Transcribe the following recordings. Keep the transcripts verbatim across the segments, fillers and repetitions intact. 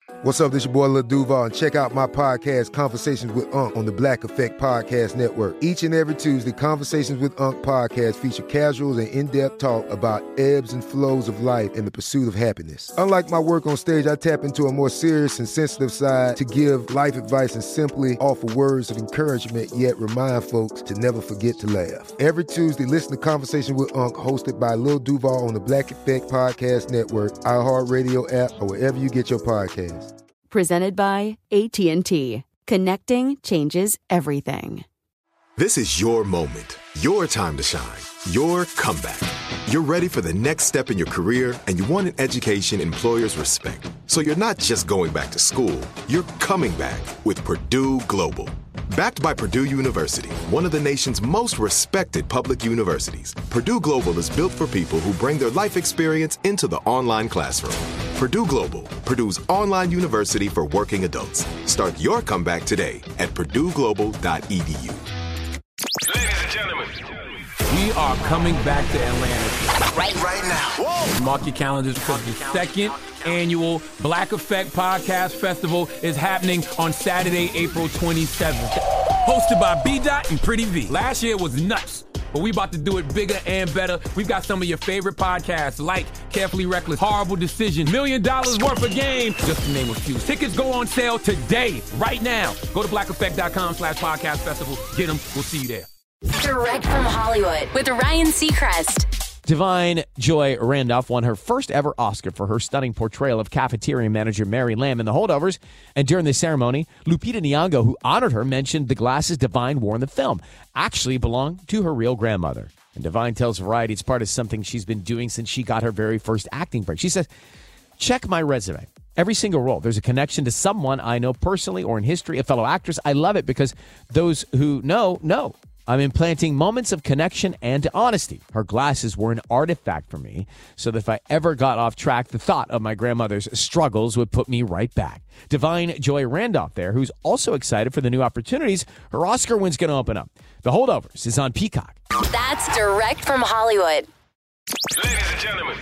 What's up, this your boy Lil Duval, and check out my podcast, Conversations with Unc, on the Black Effect Podcast Network. Each and every Tuesday, Conversations with Unc podcast feature casuals and in-depth talk about ebbs and flows of life and the pursuit of happiness. Unlike my work on stage, I tap into a more serious and sensitive side to give life advice and simply offer words of encouragement, yet remind folks to never forget to laugh. Every Tuesday, listen to Conversations with Unc, hosted by Lil Duval on the Black Effect Podcast Network, iHeartRadio app, or wherever you get your podcasts. Presented by A T and T. Connecting changes everything. This is your moment, your time to shine, your comeback. You're ready for the next step in your career, and you want an education employers respect. So you're not just going back to school, you're coming back with Purdue Global. Backed by Purdue University, one of the nation's most respected public universities, Purdue Global is built for people who bring their life experience into the online classroom. Purdue Global, Purdue's online university for working adults. Start your comeback today at purdue global dot e d u. Ladies and gentlemen, we are coming back to Atlanta. Right, right now. Whoa. Mark your calendars because the second annual Black Effect Podcast Festival is happening on Saturday, April twenty-seventh. Hosted by B-Dot and Pretty V. Last year was nuts, but we about to do it bigger and better. We've got some of your favorite podcasts like Carefully Reckless, Horrible Decision, Million Dollars Worth of Game, just to name a few. Tickets go on sale today, right now. Go to black effect dot com slash podcast festival. Get them. We'll see you there. Direct from Hollywood with Ryan Seacrest. Divine Joy Randolph won her first ever Oscar for her stunning portrayal of cafeteria manager Mary Lamb in The Holdovers. And during the ceremony, Lupita Nyong'o, who honored her, mentioned the glasses Divine wore in the film actually belonged to her real grandmother. And Divine tells Variety it's part of something she's been doing since she got her very first acting break. She says, check my resume. Every single role, there's a connection to someone I know personally or in history, a fellow actress. I love it because those who know, know. I'm implanting moments of connection and honesty. Her glasses were an artifact for me, so that if I ever got off track, the thought of my grandmother's struggles would put me right back. Divine Joy Randolph there, who's also excited for the new opportunities her Oscar win's going to open up. The Holdovers is on Peacock. That's direct from Hollywood. Ladies and gentlemen,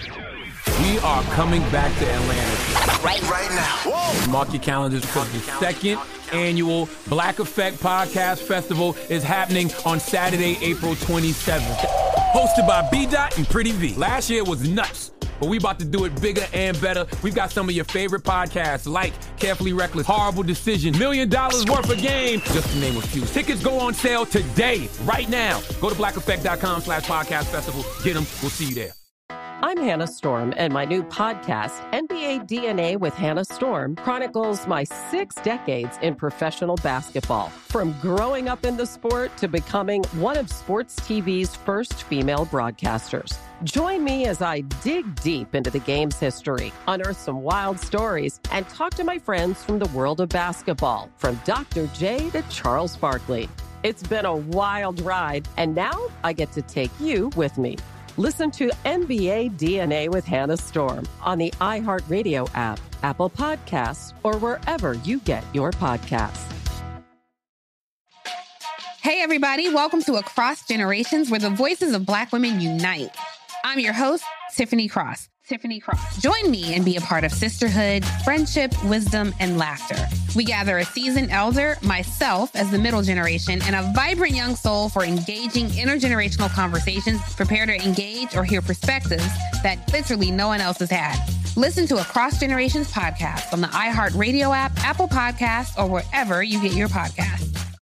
we are coming back to Atlanta. Right, right now. Whoa. Mark your calendars because the second annual Black Effect Podcast Festival is happening on Saturday, April twenty-seventh. Hosted by B-Dot and Pretty V. Last year was nuts, but we about to do it bigger and better. We've got some of your favorite podcasts like Carefully Reckless, Horrible Decision, Million Dollars Worth of Game, just to name a few. Tickets go on sale today, right now. Go to black effect dot com slash podcast festival. Get them. We'll see you there. I'm Hannah Storm, and my new podcast, N B A D N A with Hannah Storm, chronicles my six decades in professional basketball. From growing up in the sport to becoming one of sports T V's first female broadcasters. Join me as I dig deep into the game's history, unearth some wild stories, and talk to my friends from the world of basketball, from Doctor J to Charles Barkley. It's been a wild ride, and now I get to take you with me. Listen to N B A D N A with Hannah Storm on the iHeartRadio app, Apple Podcasts, or wherever you get your podcasts. Hey, everybody. Welcome to Across Generations, where the voices of Black women unite. I'm your host, Tiffany Cross. Tiffany Cross. Join me and be a part of sisterhood, friendship, wisdom, and laughter. We gather a seasoned elder, myself as the middle generation, and a vibrant young soul for engaging intergenerational conversations. Prepare to engage or hear perspectives that literally no one else has had. Listen to Across Generations podcast on the iHeartRadio app, Apple Podcasts, or wherever you get your podcasts.